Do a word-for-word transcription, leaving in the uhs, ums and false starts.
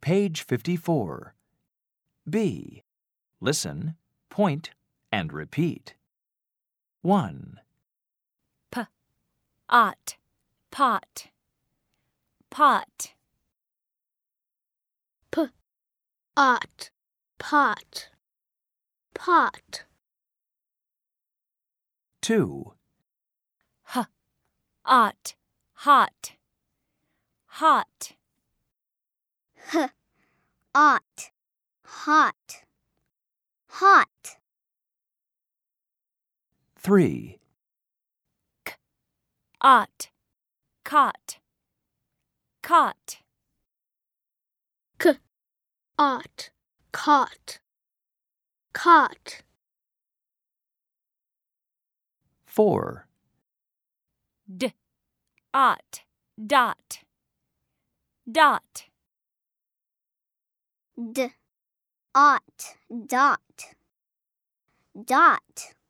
Page fifty-four. B. Listen, point, and repeat. one. P, ot, pot, pot. P, ot, pot, pot. two. H, ot, hot, hot. H, ot, hot, hot. three. K, ot, cot, cot. K, ot, cot, cot. four. D, ot, dot, dot. D, ot, dot, dot.